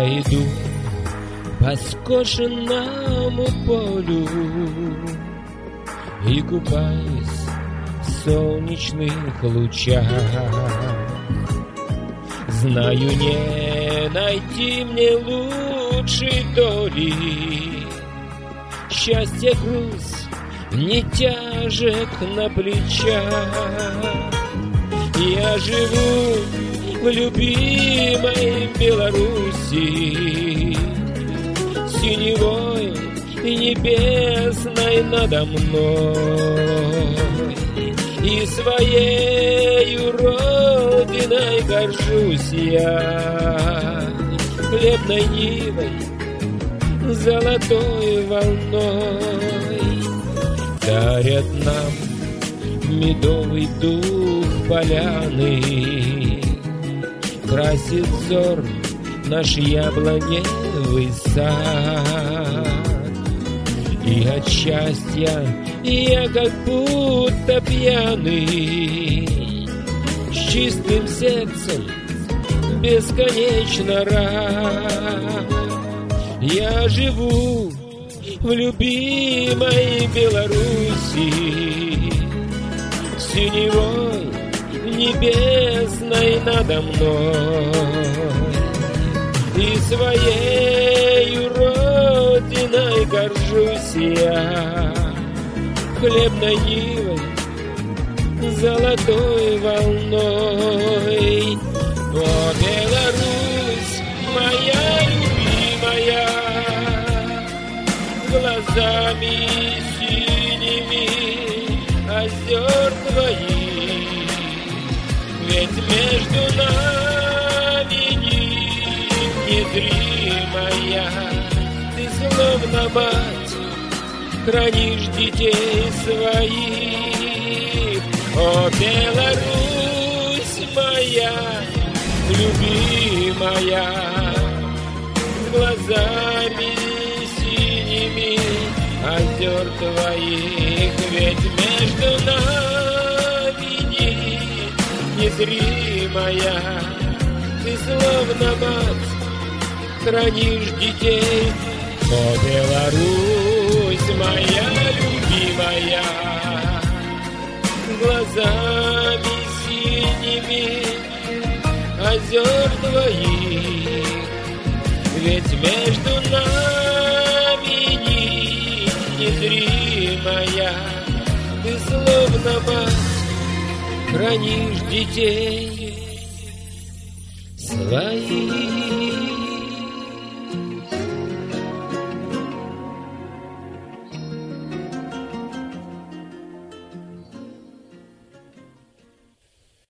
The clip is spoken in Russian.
Я иду по скошенному полю и купаюсь в солнечных лучах. Знаю, не найти мне лучшей доли, счастье груз не тяжек на плечах. Я живу в любимой Беларуси, синевой и небесной надо мной, и своею родиной горжусь я, хлебной нивой, золотой волной. Дарят нам медовый дух поляны, красит взор наш яблоневый сад. И от счастья я как будто пьяный, с чистым сердцем бесконечно рад. Я живу в любимой Беларуси, синевой небесной надо мной, и своею родиной горжусь я, хлебной нивой, золотой волной. О, Беларусь, моя любимая, глазами синими озер твоих, ведь между нами незримая, ты словно мать хранишь детей своих. О, Беларусь моя любимая, с глазами синими озер твоих, ведь между нами незримая, ты словно мать хранишь детей. О, Беларусь моя любимая, глазами синими озер твоих, ведь между нами незримая, ты словно мать хранишь детей своих.